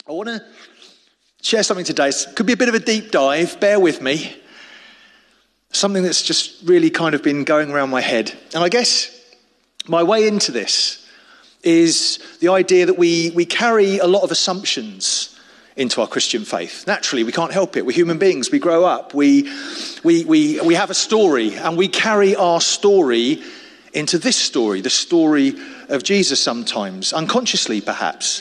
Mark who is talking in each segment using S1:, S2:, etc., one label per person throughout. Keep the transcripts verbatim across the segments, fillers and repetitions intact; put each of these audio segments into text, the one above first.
S1: I want to share something today. It could be a bit of a deep dive, bear with me. Something that's just really kind of been going around my head. And I guess my way into this is the idea that we, we carry a lot of assumptions into our Christian faith. Naturally, we can't help it. We're human beings. We grow up. We, we, we, we have a story, and we carry our story into this story, the story of Jesus sometimes, unconsciously perhaps.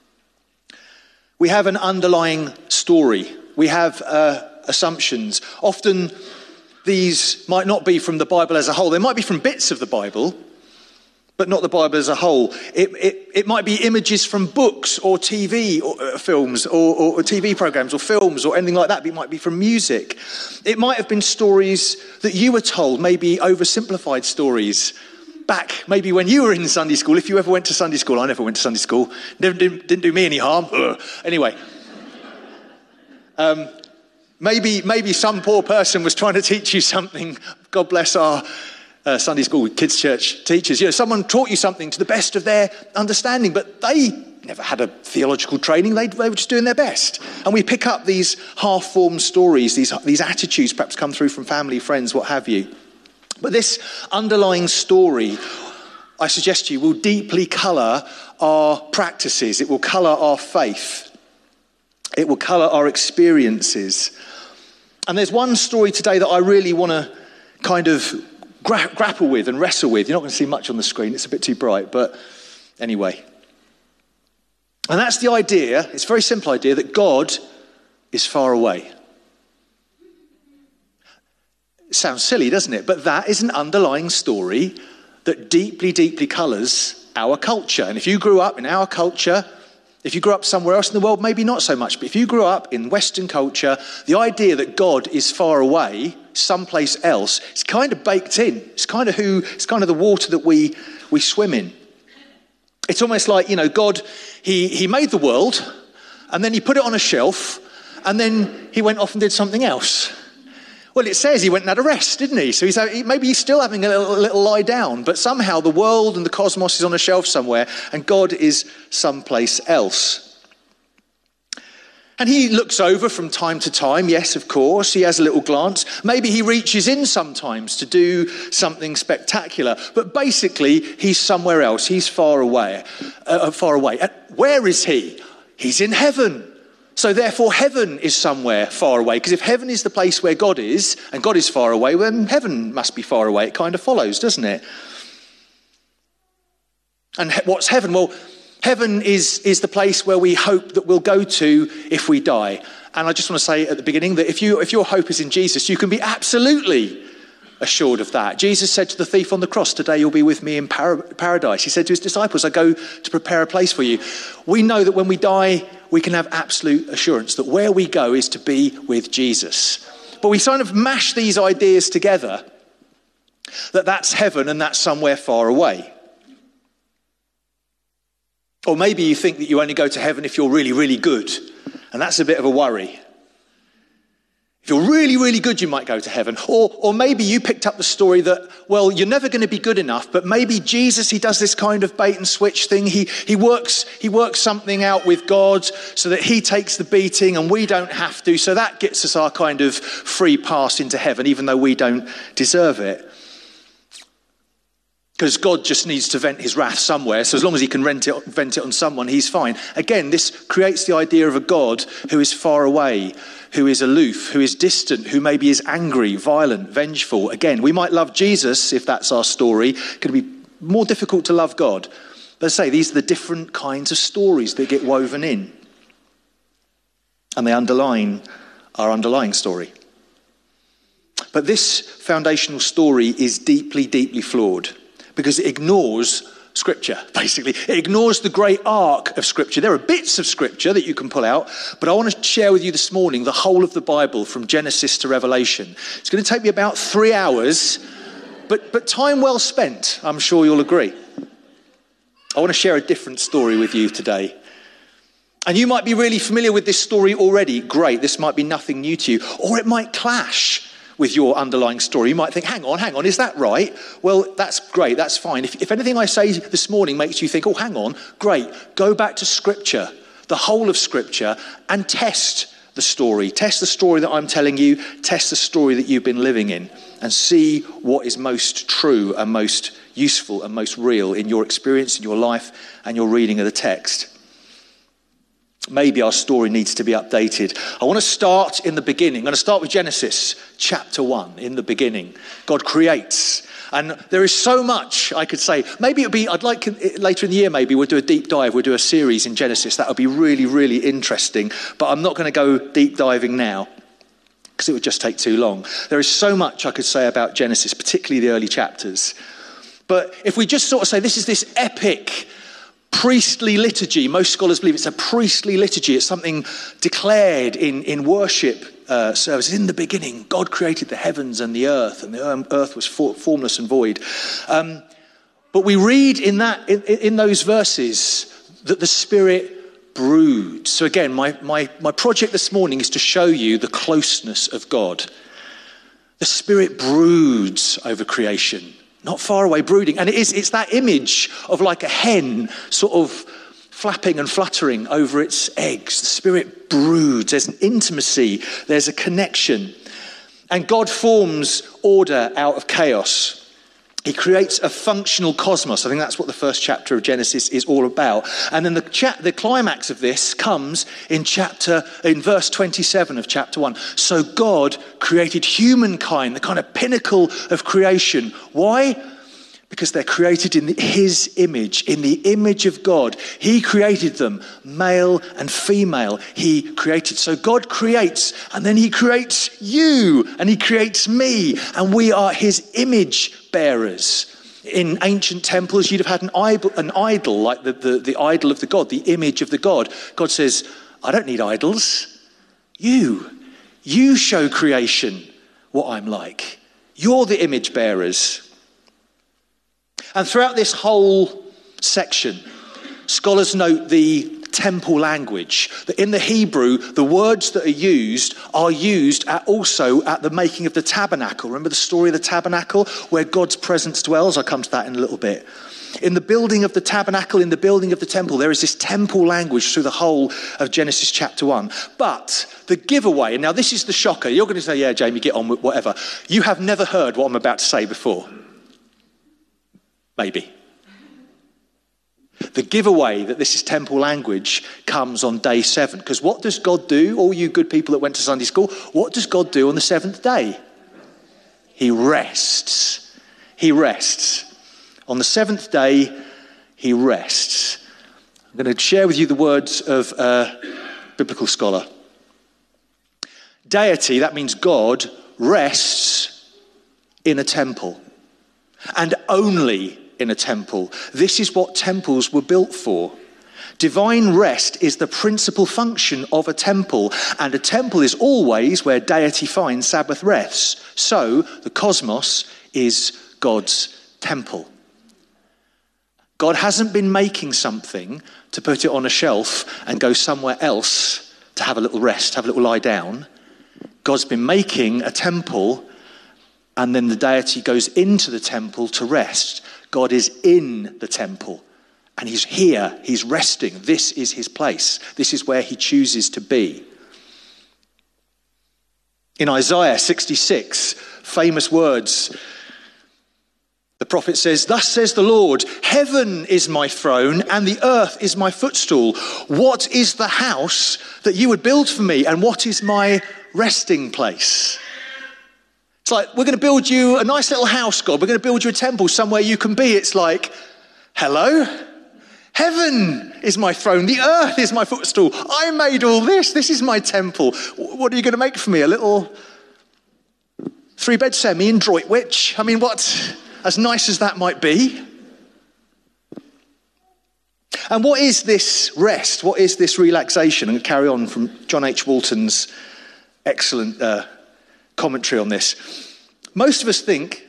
S1: We have an underlying story. We have uh, assumptions. Often these might not be from the Bible as a whole. They might be from bits of the Bible, but not the Bible as a whole. It, it, it might be images from books or T V or, uh, films or, or, or T V programs or films or anything like that. It might be from music. It might have been stories that you were told, maybe oversimplified stories back maybe when you were in Sunday school, if you ever went to Sunday school. I never went to Sunday school. Never did, didn't do me any harm. Ugh. Anyway. Um, maybe, maybe some poor person was trying to teach you something. God bless our uh, Sunday school, kids' church teachers. You know, someone taught you something to the best of their understanding, but they never had a theological training. They, they were just doing their best. And we pick up these half-formed stories, these, these attitudes perhaps come through from family, friends, what have you. But this underlying story, I suggest to you, will deeply colour our practices. It will colour our faith. It will colour our experiences. And there's one story today that I really want to kind of gra- grapple with and wrestle with. You're not going to see much on the screen. It's a bit too bright, but anyway. And that's the idea, it's a very simple idea, that God is far away. It sounds silly, doesn't it? But that is an underlying story that deeply, deeply colours our culture. And if you grew up in our culture, if you grew up somewhere else in the world, maybe not so much. But if you grew up in Western culture, the idea that God is far away, someplace else, it's kind of baked in. It's kind of who, it's kind of the water that we, we swim in. It's almost like, you know, God, he, he made the world, and then he put it on a shelf, and then he went off and did something else. Well, it says he went and had a rest, didn't he? So he's, maybe he's still having a little, a little lie down, but somehow the world and the cosmos is on a shelf somewhere, and God is someplace else. And he looks over from time to time, yes, of course, he has a little glance. Maybe he reaches in sometimes to do something spectacular, but basically he's somewhere else. He's far away. Uh, far away. And where is he? He's in heaven. So therefore heaven is somewhere far away, because if heaven is the place where God is, and God is far away, then heaven must be far away. It kind of follows, doesn't it? And what's heaven? Well, heaven is, is the place where we hope that we'll go to if we die. And I just want to say at the beginning that if you if your hope is in Jesus, you can be absolutely assured of that. Jesus said to the thief on the cross, "Today you'll be with me in para- paradise." He said to his disciples, "I go to prepare a place for you." We know that when we die, we can have absolute assurance that where we go is to be with Jesus. But we kind of mash these ideas together, that that's heaven and that's somewhere far away. Or maybe you think that you only go to heaven if you're really, really good. And that's a bit of a worry. If you're really, really good, you might go to heaven. Or, or maybe you picked up the story that, well, you're never going to be good enough, but maybe Jesus, he does this kind of bait and switch thing. He, he works, he works something out with God so that he takes the beating and we don't have to. So that gets us our kind of free pass into heaven, even though we don't deserve it. Because God just needs to vent his wrath somewhere. So as long as he can rent it, vent it on someone, he's fine. Again, this creates the idea of a God who is far away, who is aloof, who is distant, who maybe is angry, violent, vengeful. Again, we might love Jesus if that's our story. It could be more difficult to love God. But I say, these are the different kinds of stories that get woven in. And they underline our underlying story. But this foundational story is deeply, deeply flawed. Because it ignores Scripture, basically. It ignores the great arc of Scripture. There are bits of Scripture that you can pull out, but I want to share with you this morning the whole of the Bible from Genesis to Revelation. It's going to take me about three hours, but, but time well spent, I'm sure you'll agree. I want to share a different story with you today. And you might be really familiar with this story already. Great, this might be nothing new to you. Or it might clash with your underlying story. You might think, hang on, hang on, is that right? Well, that's great, that's fine. If, if anything I say this morning makes you think, oh, hang on, great, go back to Scripture. the whole of Scripture, and test the story. Test the story that I'm telling you. Test the story that you've been living in, and see what is most true and most useful and most real in your experience, in your life, and your reading of the text. Maybe our story needs to be updated. I want to start in the beginning. I'm going to start with Genesis chapter one. In the beginning, God creates. And there is so much I could say. Maybe it would be, I'd like later in the year, maybe we'll do a deep dive. We'll do a series in Genesis. That would be really, really interesting. But I'm not going to go deep diving now, because it would just take too long. There is so much I could say about Genesis, particularly the early chapters. But if we just sort of say this is this epic priestly liturgy, most scholars believe it's a priestly liturgy. It's something declared in, in worship uh, services. In the beginning, God created the heavens and the earth, and the earth was for, formless and void. Um, but we read in that in, in those verses that the Spirit broods. So again, my, my, my project this morning is to show you the closeness of God. The Spirit broods over creation. Not far away, brooding. And it is, it's that image of like a hen sort of flapping and fluttering over its eggs. The Spirit broods. There's an intimacy. There's a connection. And God forms order out of chaos. He creates a functional cosmos. I think that's what the first chapter of Genesis is all about. And then the cha- the climax of this comes in chapter in verse twenty-seven of chapter one. So God created humankind, the kind of pinnacle of creation. Why? Because they're created in his image, in the image of God. He created them, male and female. He created. So God creates, and then he creates you, and he creates me, and we are his image bearers. In ancient temples, you'd have had an idol, an idol like the, the, the idol of the god, the image of the god. God says, I don't need idols. You, you show creation what I'm like. You're the image bearers. And throughout this whole section, scholars note the temple language. That in the Hebrew, the words that are used are used at also at the making of the tabernacle. Remember the story of the tabernacle where God's presence dwells? I'll come to that in a little bit. In the building of the tabernacle, in the building of the temple, there is this temple language through the whole of Genesis chapter one. But the giveaway, and now this is the shocker. You're going to say, yeah, Jamie, get on with whatever. You have never heard what I'm about to say before. Maybe. The giveaway that this is temple language comes on day seven. Because what does God do? All you good people that went to Sunday school, what does God do on the seventh day? He rests. He rests. On the seventh day, he rests. I'm going to share with you the words of a biblical scholar. Deity, that means God, rests in a temple. And only in a temple. This is what temples were built for. Divine rest is the principal function of a temple, and a temple is always where deity finds Sabbath rests. So the cosmos is God's temple. God hasn't been making something to put it on a shelf and go somewhere else to have a little rest, have a little lie down. God's been making a temple, and then the deity goes into the temple to rest. God is in the temple, and he's here, he's resting. This is his place. This is where he chooses to be. In Isaiah sixty-six, famous words, the prophet says, "Thus says the Lord, heaven is my throne and the earth is my footstool. What is the house that you would build for me, and what is my resting place?" It's like, we're going to build you a nice little house, God. We're going to build you a temple somewhere you can be. It's like, hello? Heaven is my throne. The earth is my footstool. I made all this. This is my temple. What are you going to make for me? A little three-bed semi in Droitwich? I mean, what? As nice as that might be. And what is this rest? What is this relaxation? I'm going to carry on from John H. Walton's excellent uh, commentary on this. Most of us think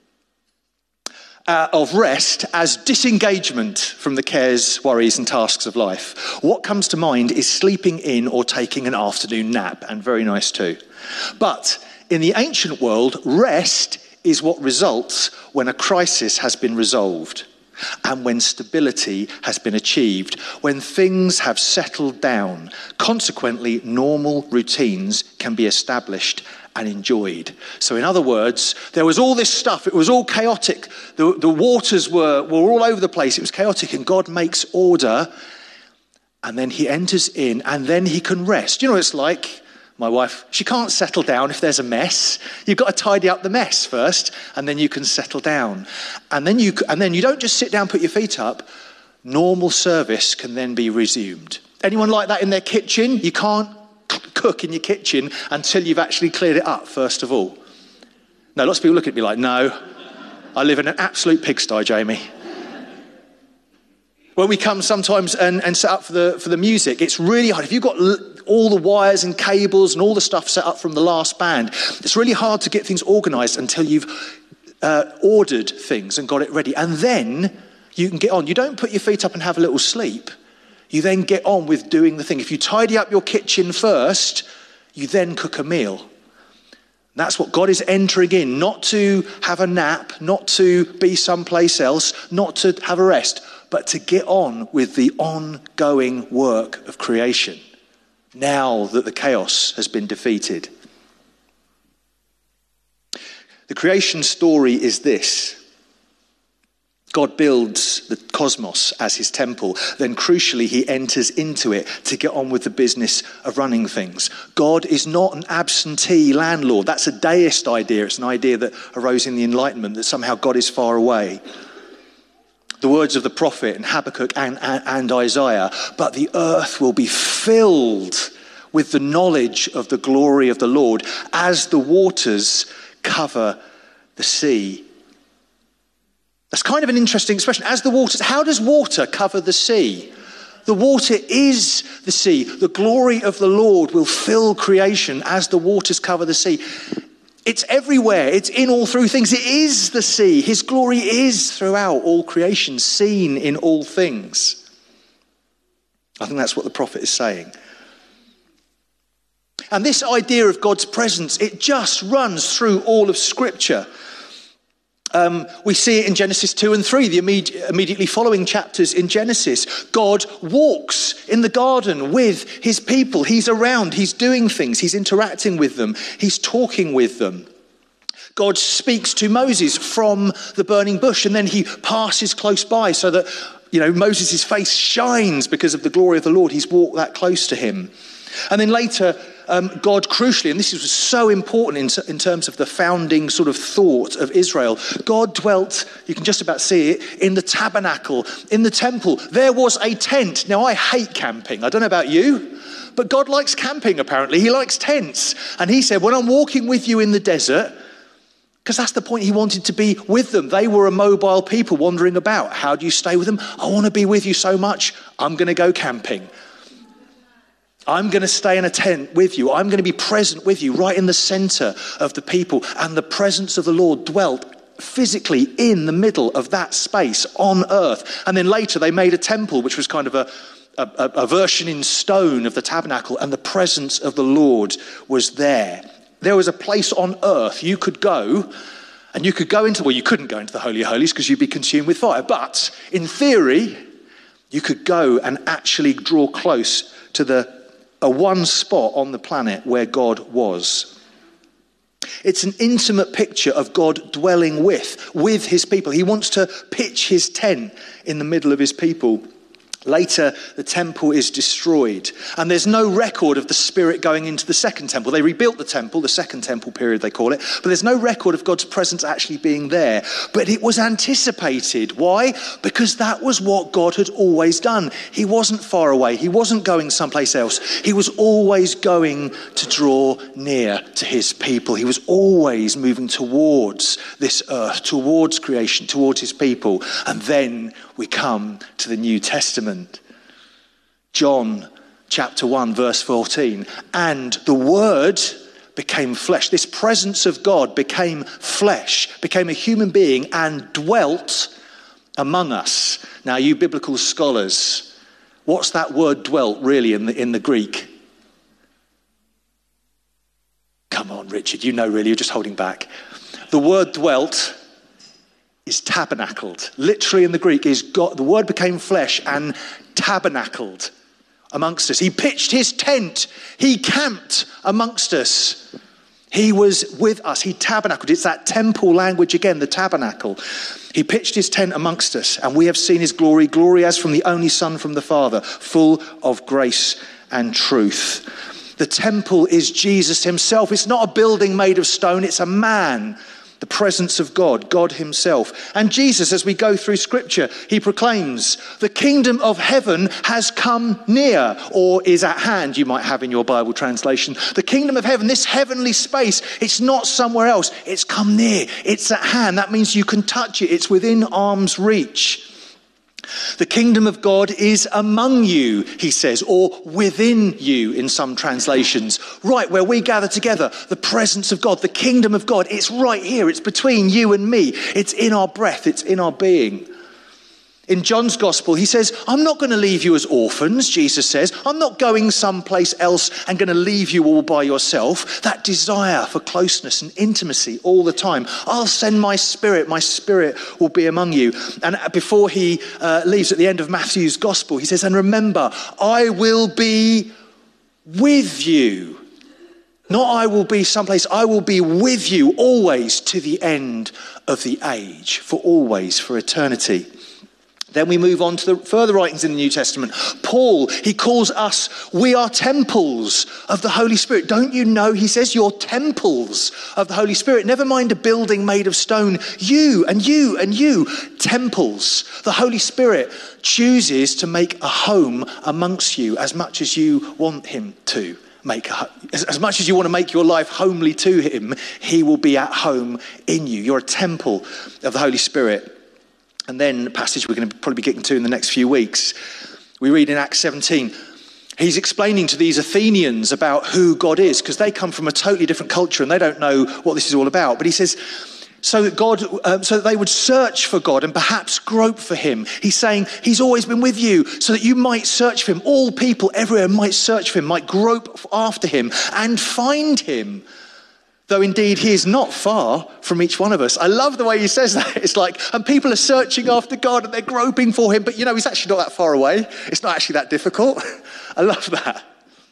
S1: uh, of rest as disengagement from the cares, worries and tasks of life. What comes to mind is sleeping in or taking an afternoon nap, and very nice too. But in the ancient world, rest is what results when a crisis has been resolved. and when stability has been achieved, when things have settled down. Consequently, normal routines can be established and enjoyed. So in other words, there was all this stuff. It was all chaotic. The, the waters were, were all over the place. It was chaotic, and God makes order, and then he enters in, and then he can rest. You know what it's like? My wife, she can't settle down if there's a mess. You've got to tidy up the mess first, and then you can settle down. And then you and then you don't just sit down, put your feet up. Normal service can then be resumed. Anyone like that in their kitchen? You can't cook in your kitchen until you've actually cleared it up, first of all. No, lots of people look at me like, no, I live in an absolute pigsty, Jamie. When we come sometimes and, and set up for the for the music, it's really hard. If you've got l- all the wires and cables and all the stuff set up from the last band, it's really hard to get things organised until you've uh, ordered things and got it ready. And then you can get on. You don't put your feet up and have a little sleep. You then get on with doing the thing. If you tidy up your kitchen first, you then cook a meal. That's what God is entering in, not to have a nap, not to be someplace else, not to have a rest, but to get on with the ongoing work of creation, now that the chaos has been defeated. The creation story is this. God builds the cosmos as his temple. Then crucially, he enters into it to get on with the business of running things. God is not an absentee landlord. That's a deist idea. It's an idea that arose in the Enlightenment, that somehow God is far away. The words of the prophet in Habakkuk and, and, and Isaiah, but the earth will be filled with the knowledge of the glory of the Lord as the waters cover the sea. That's kind of an interesting expression. As the waters, how does water cover the sea? The water is the sea. The glory of the Lord will fill creation as the waters cover the sea. It's everywhere. It's in all through things. It is the sea. His glory is throughout all creation, seen in all things. I think that's what the prophet is saying. And this idea of God's presence, it just runs through all of Scripture. Um, we see it in Genesis two and three, the imme- immediately following chapters in Genesis. God walks in the garden with his people. He's around, he's doing things, he's interacting with them, he's talking with them. God speaks to Moses from the burning bush, and then he passes close by so that, you know, Moses' face shines because of the glory of the Lord. He's walked that close to him. And then later, um, God crucially, and this was so important in, in terms of the founding sort of thought of Israel, God dwelt, you can just about see it, in the tabernacle, in the temple. There was a tent. Now, I hate camping. I don't know about you, but God likes camping apparently. He likes tents. And he said, when I'm walking with you in the desert, because that's the point, he wanted to be with them. They were a mobile people wandering about. How do you stay with them? I want to be with you so much, I'm going to go camping. I'm going to stay in a tent with you. I'm going to be present with you right in the center of the people. And the presence of the Lord dwelt physically in the middle of that space on earth. And then later they made a temple, which was kind of a, a, a version in stone of the tabernacle. And the presence of the Lord was there. There was a place on earth you could go, and you could go into, well, you couldn't go into the Holy of Holies because you'd be consumed with fire. But in theory, you could go and actually draw close to the a one spot on the planet where God was. It's an intimate picture of God dwelling with, with his people. He wants to pitch his tent in the middle of his people. Later, the temple is destroyed, and there's no record of the Spirit going into the second temple. They rebuilt the temple, the second temple period they call it, but there's no record of God's presence actually being there. But it was anticipated. Why? Because that was what God had always done. He wasn't far away. He wasn't going someplace else. He was always going to draw near to his people. He was always moving towards this earth, towards creation, towards his people. And then we come to the New Testament. John chapter one, verse fourteen. And the Word became flesh. This presence of God became flesh, became a human being and dwelt among us. Now, you biblical scholars, what's that word dwelt really in the, in the Greek? Come on, Richard, you know really, you're just holding back. The word dwelt is tabernacled. Literally in the Greek is God, the word became flesh and tabernacled amongst us. He pitched his tent. He camped amongst us. He was with us. He tabernacled. It's that temple language again, the tabernacle. He pitched his tent amongst us, and we have seen his glory, glory as from the only Son from the Father, full of grace and truth. The temple is Jesus himself. It's not a building made of stone. It's a man. The presence of God, God himself. And Jesus, as we go through scripture, he proclaims, the kingdom of heaven has come near, or is at hand, you might have in your Bible translation. The kingdom of heaven, this heavenly space, it's not somewhere else. It's come near. It's at hand. That means you can touch it. It's within arm's reach. The kingdom of God is among you, he says, or within you in some translations. Right where we gather together, the presence of God, the kingdom of God, it's right here. It's between you and me. It's in our breath. It's in our being. In John's gospel, he says, I'm not going to leave you as orphans, Jesus says. I'm not going someplace else and going to leave you all by yourself. That desire for closeness and intimacy all the time. I'll send my spirit. My spirit will be among you. And before he uh, leaves at the end of Matthew's gospel, he says, and remember, I will be with you. Not I will be someplace, I will be with you always to the end of the age, for always, for eternity. Then we move on to the further writings in the New Testament. Paul, he calls us, we are temples of the Holy Spirit. Don't you know, he says, you're temples of the Holy Spirit. Never mind a building made of stone. You and you and you, temples. The Holy Spirit chooses to make a home amongst you as much as you want him to. Make a, as, as much as you want to make your life homely to him, he will be at home in you. You're a temple of the Holy Spirit. And then the passage we're going to probably be getting to in the next few weeks, we read in Acts seventeen, he's explaining to these Athenians about who God is, because they come from a totally different culture and they don't know what this is all about. But he says, so that God, um, so that they would search for God and perhaps grope for him. He's saying he's always been with you so that you might search for him. All people everywhere might search for him, might grope after him and find him. Though indeed he is not far from each one of us. I love the way he says that. It's like, and people are searching after God and they're groping for him, but you know, he's actually not that far away. It's not actually that difficult. I love that.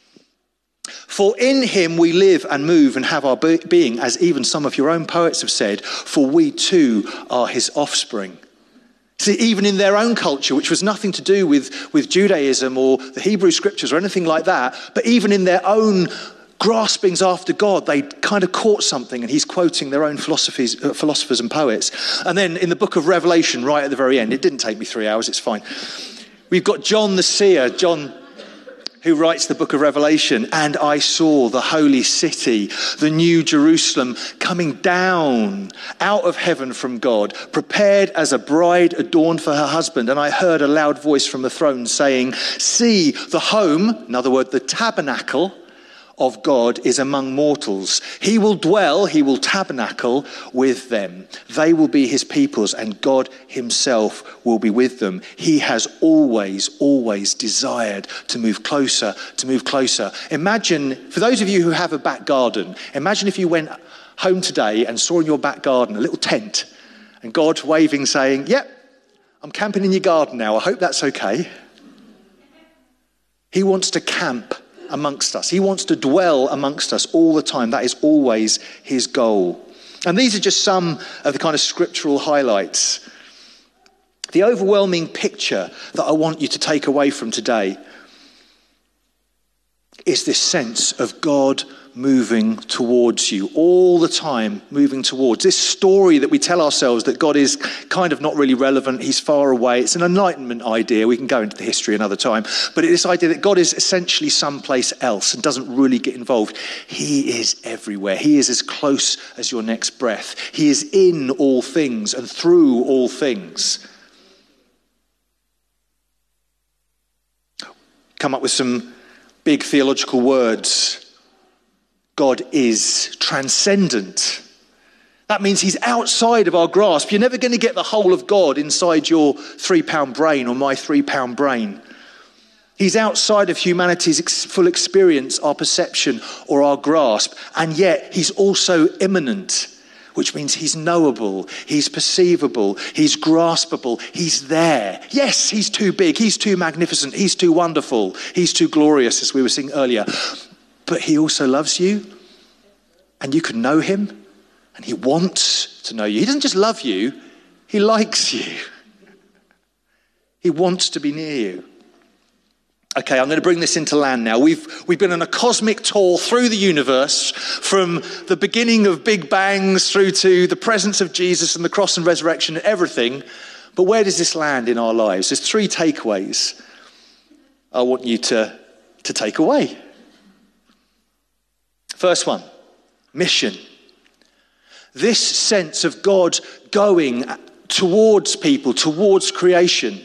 S1: For in him we live and move and have our being, as even some of your own poets have said, for we too are his offspring. See, even in their own culture, which was nothing to do with, with Judaism or the Hebrew scriptures or anything like that, but even in their own graspings after God, they kind of caught something, and he's quoting their own philosophies, uh, philosophers and poets. And then in the book of Revelation, right at the very end, it didn't take me three hours, it's fine. We've got John the seer, John who writes the book of Revelation, and I saw the holy city, the new Jerusalem, coming down out of heaven from God, prepared as a bride adorned for her husband. And I heard a loud voice from the throne saying, see, the home, in other words, the tabernacle of God is among mortals. He will dwell, he will tabernacle with them. They will be his peoples, and God himself will be with them. He has always, always desired to move closer, to move closer. Imagine, for those of you who have a back garden, imagine if you went home today and saw in your back garden a little tent, and God waving saying, yep, I'm camping in your garden now. I hope that's okay. He wants to camp amongst us. He wants to dwell amongst us all the time. That is always his goal. And these are just some of the kind of scriptural highlights. The overwhelming picture that I want you to take away from today is this sense of God moving towards you all the time, moving towards. This story that we tell ourselves that God is kind of not really relevant, he's far away. It's an Enlightenment idea. We can go into the history another time. But this idea that God is essentially someplace else and doesn't really get involved. He is everywhere. He is as close as your next breath. He is in all things and through all things. Come up with some big theological words. God is transcendent. That means he's outside of our grasp. You're never going to get the whole of God inside your three-pound brain or my three-pound brain. He's outside of humanity's ex- full experience, our perception or our grasp. And yet he's also immanent, which means he's knowable, he's perceivable, he's graspable, he's there. Yes, he's too big, he's too magnificent, he's too wonderful, he's too glorious, as we were saying earlier. But he also loves you, and you can know him, and he wants to know you. He doesn't just love you, he likes you. He wants to be near you. Okay, I'm going to bring this into land now. We've we've been on a cosmic tour through the universe, from the beginning of Big Bangs through to the presence of Jesus and the cross and resurrection and everything. But where does this land in our lives? There's three takeaways I want you to, to take away. First one, mission. This sense of God going towards people, towards creation,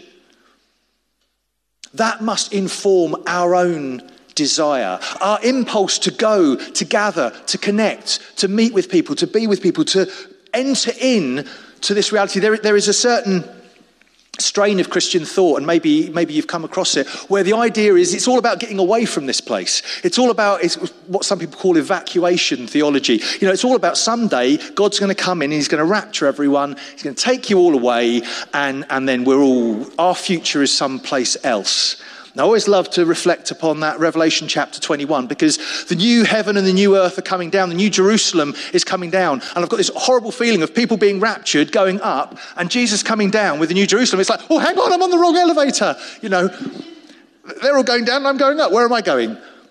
S1: that must inform our own desire, our impulse to go, to gather, to connect, to meet with people, to be with people, to enter in to this reality. There, there is a certain strain of Christian thought, and maybe maybe you've come across it, where the idea is it's all about getting away from this place. It's all about it's what some people call evacuation theology. You know, it's all about someday God's going to come in and he's going to rapture everyone. He's going to take you all away, and, and then we're all, our future is someplace else. And I always love to reflect upon that Revelation chapter twenty-one, because the new heaven and the new earth are coming down. The new Jerusalem is coming down. And I've got this horrible feeling of people being raptured, going up, and Jesus coming down with the new Jerusalem. It's like, oh, hang on, I'm on the wrong elevator. You know, they're all going down and I'm going up. Where am I going?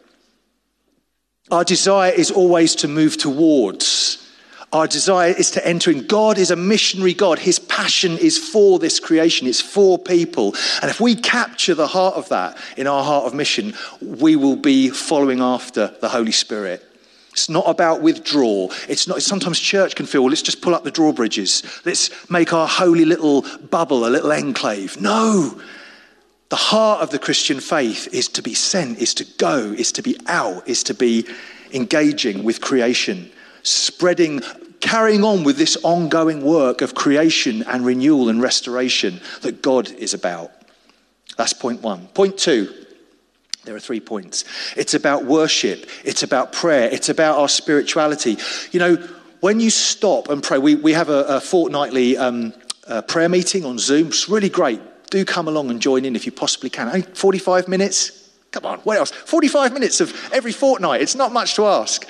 S1: Our desire is always to move towards. Our desire is to enter in. God is a missionary God. His passion is for this creation. It's for people. And if we capture the heart of that in our heart of mission, we will be following after the Holy Spirit. It's not about withdrawal. It's not. Sometimes church can feel, well, let's just pull up the drawbridges. Let's make our holy little bubble a little enclave. No. The heart of the Christian faith is to be sent, is to go, is to be out, is to be engaging with creation. Spreading, carrying on with this ongoing work of creation and renewal and restoration that God is about. That's point one. Point two, there are three points. It's about worship. It's about prayer. It's about our spirituality. You know, when you stop and pray, we, we have a, a fortnightly um, uh, prayer meeting on Zoom. It's really great. Do come along and join in if you possibly can. Only forty-five minutes? Come on, what else? forty-five minutes of every fortnight. It's not much to ask.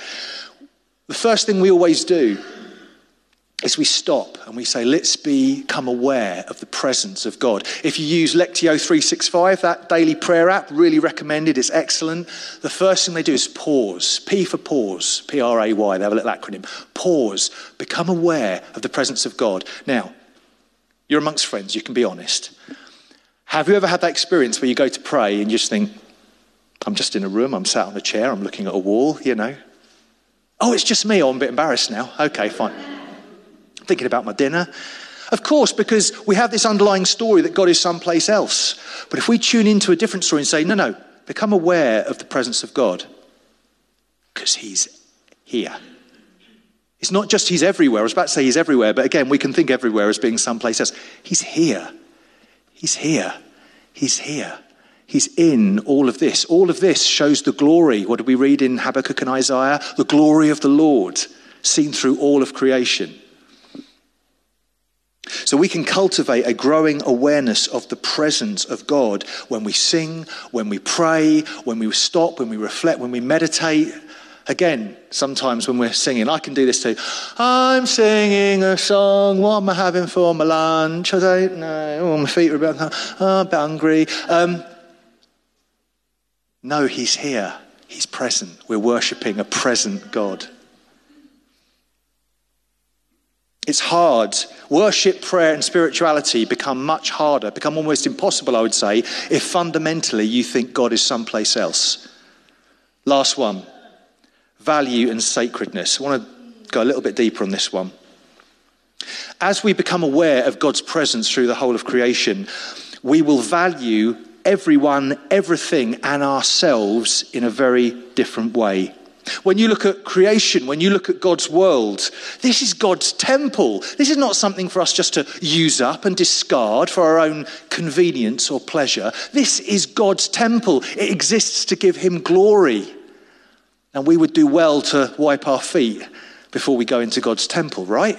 S1: The first thing we always do is we stop and we say, let's become aware of the presence of God. If you use Lectio three sixty-five, that daily prayer app, really recommended, it's excellent. The first thing they do is pause. P for pause, P R A Y, they have a little acronym. Pause, become aware of the presence of God. Now, you're amongst friends, you can be honest. Have you ever had that experience where you go to pray and you just think, I'm just in a room, I'm sat on a chair, I'm looking at a wall, you know? Oh, it's just me. Oh, I'm a bit embarrassed now. Okay, fine. I'm thinking about my dinner. Of course, because we have this underlying story that God is someplace else. But if we tune into a different story and say, no, no, become aware of the presence of God, because he's here. It's not just he's everywhere. I was about to say he's everywhere, but again, we can think everywhere as being someplace else. He's here. He's here. He's here. He's in all of this. All of this shows the glory. What did we read in Habakkuk and Isaiah? The glory of the Lord, seen through all of creation. So we can cultivate a growing awareness of the presence of God when we sing, when we pray, when we stop, when we reflect, when we meditate. Again, sometimes when we're singing, I can do this too. I'm singing a song, what am I having for my lunch? I don't know. Oh, my feet are a bit, oh, a bit hungry. Um, No, he's here. He's present. We're worshipping a present God. It's hard. Worship, prayer, and spirituality become much harder, become almost impossible, I would say, if fundamentally you think God is someplace else. Last one, value and sacredness. I want to go a little bit deeper on this one. As we become aware of God's presence through the whole of creation, we will value everyone, everything, and ourselves in a very different way. When you look at creation, when you look at God's world, this is God's temple. This is not something for us just to use up and discard for our own convenience or pleasure. This is God's temple. It exists to give him glory. And we would do well to wipe our feet before we go into God's temple, right?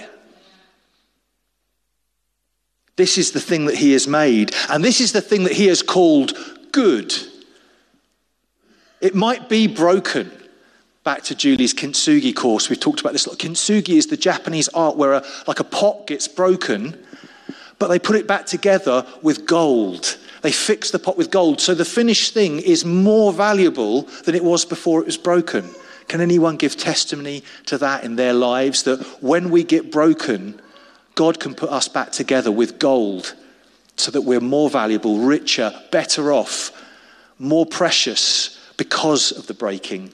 S1: This is the thing that he has made, and this is the thing that he has called good. It might be broken. Back to Julie's kintsugi course, we've talked about this. Kintsugi is the Japanese art where a, like a pot gets broken, but they put it back together with gold. They fix the pot with gold, so the finished thing is more valuable than it was before it was broken. Can anyone give testimony to that in their lives, that when we get broken, God can put us back together with gold so that we're more valuable, richer, better off, more precious because of the breaking?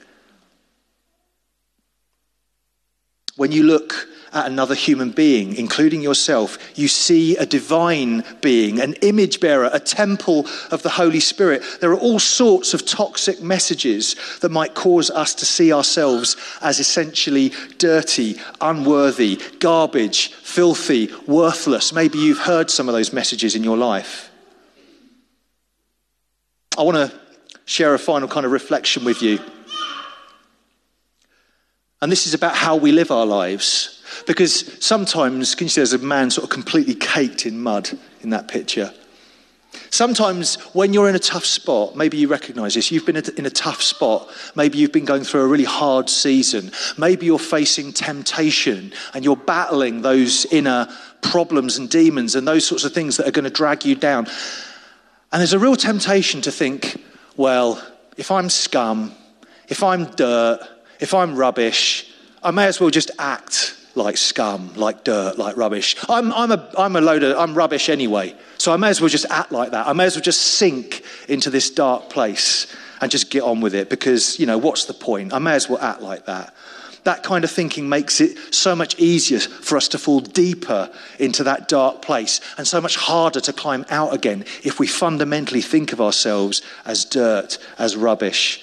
S1: When you look at another human being, including yourself, you see a divine being, an image bearer, a temple of the Holy Spirit. There are all sorts of toxic messages that might cause us to see ourselves as essentially dirty, unworthy, garbage, filthy, worthless. Maybe you've heard some of those messages in your life. I want to share a final kind of reflection with you. And this is about how we live our lives. Because sometimes, can you see there's a man sort of completely caked in mud in that picture? Sometimes when you're in a tough spot, maybe you recognise this, you've been in a tough spot, maybe you've been going through a really hard season, maybe you're facing temptation and you're battling those inner problems and demons and those sorts of things that are going to drag you down. And there's a real temptation to think, well, if I'm scum, if I'm dirt, if I'm rubbish, I may as well just act like scum, like dirt, like rubbish. I'm, I'm a, I'm a load of, I'm rubbish anyway. So I may as well just act like that. I may as well just sink into this dark place and just get on with it because, you know, what's the point? I may as well act like that. That kind of thinking makes it so much easier for us to fall deeper into that dark place and so much harder to climb out again if we fundamentally think of ourselves as dirt, as rubbish.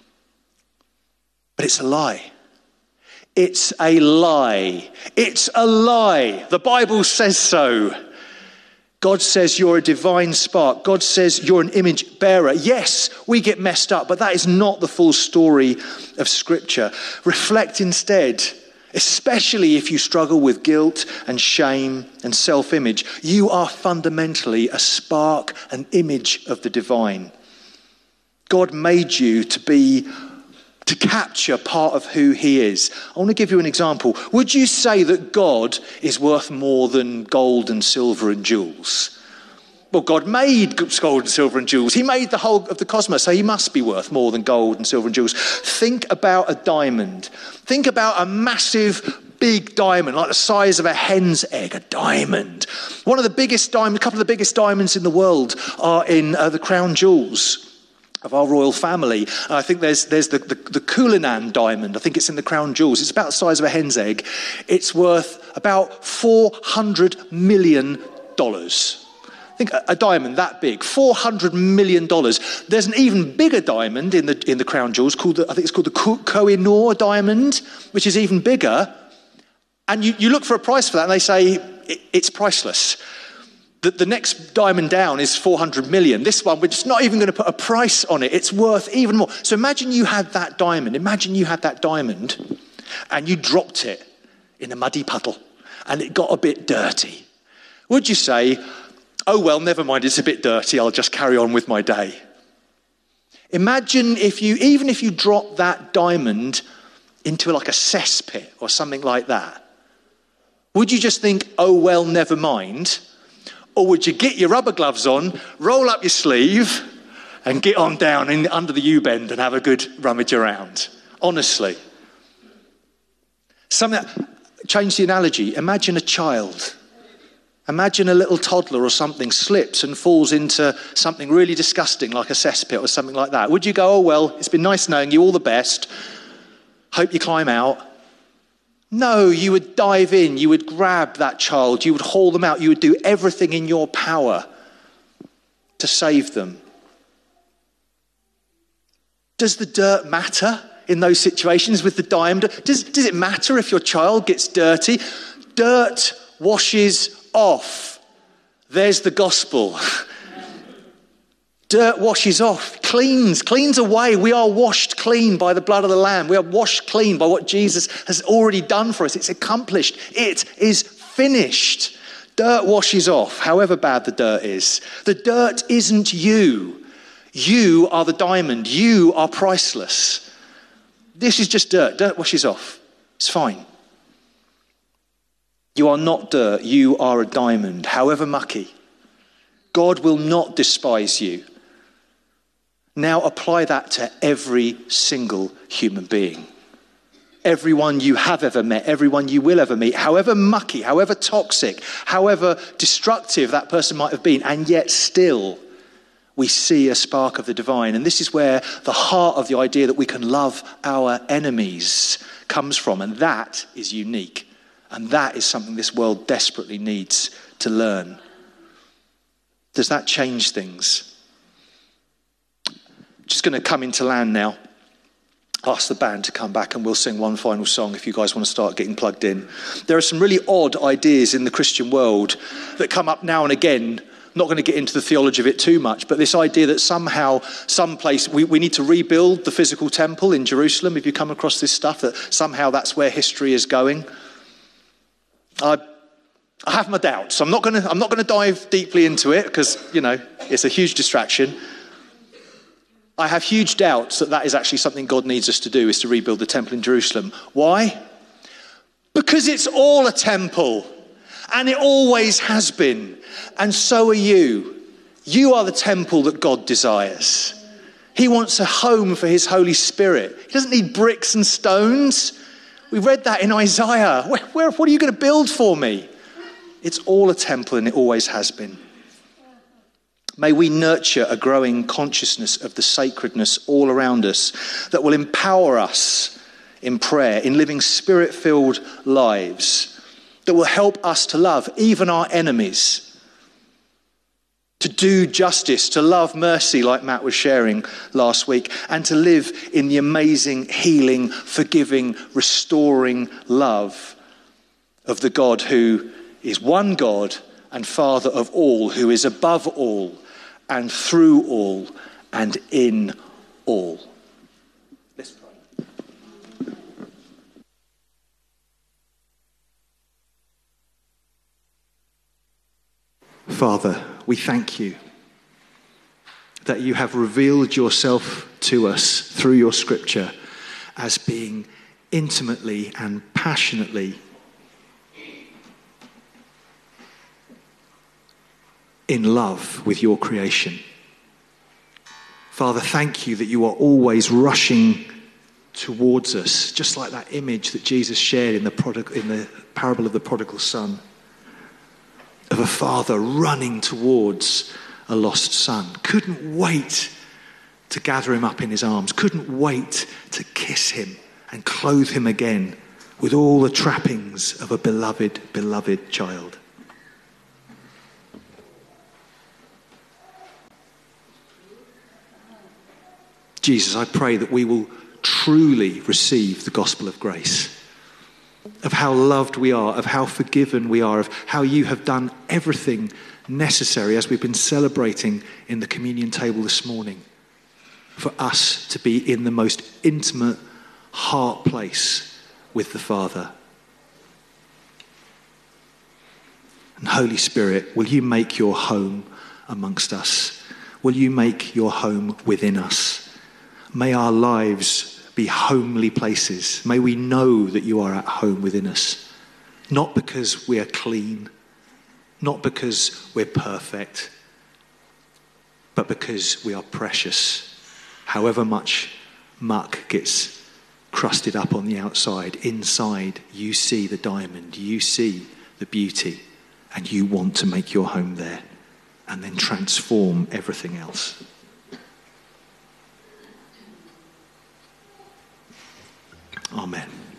S1: But it's a lie. It's a lie. It's a lie. The Bible says so. God says you're a divine spark. God says you're an image bearer. Yes, we get messed up, but that is not the full story of Scripture. Reflect instead, especially if you struggle with guilt and shame and self-image. You are fundamentally a spark, an image of the divine. God made you to be to capture part of who he is. I want to give you an example. Would you say that God is worth more than gold and silver and jewels? Well, God made gold and silver and jewels. He made the whole of the cosmos, so he must be worth more than gold and silver and jewels. Think about a diamond. Think about a massive, big diamond, like the size of a hen's egg, a diamond. One of the biggest diamonds, a couple of the biggest diamonds in the world are in uh, the crown jewels of our royal family. And I think there's there's the, the, the Cullinan diamond. I think it's in the crown jewels. It's about the size of a hen's egg. It's worth about four hundred million dollars. I think a, a diamond that big, four hundred million dollars. There's an even bigger diamond in the in the crown jewels called the, I think it's called the Koh-i-Noor diamond, which is even bigger. And you, you look for a price for that and they say it, it's priceless. The, the next diamond down is four hundred million. This one, we're just not even going to put a price on it. It's worth even more. So imagine you had that diamond. Imagine you had that diamond and you dropped it in a muddy puddle and it got a bit dirty. Would you say, oh, well, never mind, it's a bit dirty. I'll just carry on with my day. Imagine if you, even if you drop that diamond into like a cesspit or something like that, would you just think, oh, well, never mind? Or would you get your rubber gloves on, roll up your sleeve, and get on down in, under the U-bend and have a good rummage around? Honestly. Something, change the analogy. Imagine a child. Imagine a little toddler or something slips and falls into something really disgusting like a cesspit or something like that. Would you go, oh, well, it's been nice knowing you, all the best. Hope you climb out. No, you would dive in, you would grab that child, you would haul them out, you would do everything in your power to save them. Does the dirt matter in those situations with the diamond? Does, does it matter if your child gets dirty? Dirt washes off. There's the gospel. Dirt washes off, cleans, cleans away. We are washed clean by the blood of the Lamb. We are washed clean by what Jesus has already done for us. It's accomplished. It is finished. Dirt washes off, however bad the dirt is. The dirt isn't you. You are the diamond. You are priceless. This is just dirt. Dirt washes off. It's fine. You are not dirt. You are a diamond, however mucky. God will not despise you. Now apply that to every single human being. Everyone you have ever met, everyone you will ever meet, however mucky, however toxic, however destructive that person might have been, and yet still we see a spark of the divine. And this is where the heart of the idea that we can love our enemies comes from. And that is unique. And that is something this world desperately needs to learn. Does that change things? Just going to come into land now. Ask the band to come back and we'll sing one final song if you guys want to start getting plugged in. There are some really odd ideas in the Christian world that come up now and again. I'm not going to get into the theology of it too much, but this idea that somehow, someplace, we, we need to rebuild the physical temple in Jerusalem. If you come across this stuff, that somehow that's where history is going. I, I have my doubts. I'm not going to, I'm not going to dive deeply into it because, you know, it's a huge distraction. I have huge doubts that that is actually something God needs us to do, is to rebuild the temple in Jerusalem. Why? Because it's all a temple, and it always has been, and so are you. You are the temple that God desires. He wants a home for his Holy Spirit. He doesn't need bricks and stones. We read that in Isaiah. Where, where, what are you going to build for me? It's all a temple, and it always has been. May we nurture a growing consciousness of the sacredness all around us that will empower us in prayer, in living spirit-filled lives, that will help us to love even our enemies, to do justice, to love mercy like Matt was sharing last week, and to live in the amazing, healing, forgiving, restoring love of the God who is one God and Father of all, who is above all and through all and in all. Let's pray. Father, we thank you that you have revealed yourself to us through your scripture as being intimately and passionately in love with your creation. Father, thank you that you are always rushing towards us, just like that image that Jesus shared in the, prodig- in the parable of the prodigal son, of a father running towards a lost son. Couldn't wait to gather him up in his arms, couldn't wait to kiss him and clothe him again with all the trappings of a beloved, beloved child. Jesus, I pray that we will truly receive the gospel of grace, of how loved we are, of how forgiven we are, of how you have done everything necessary, as we've been celebrating in the communion table this morning, for us to be in the most intimate heart place with the Father. And Holy Spirit, will you make your home amongst us? Will you make your home within us? May our lives be homely places. May we know that you are at home within us. Not because we are clean, not because we're perfect, but because we are precious. However much muck gets crusted up on the outside, inside you see the diamond, you see the beauty, and you want to make your home there and then transform everything else. Amen.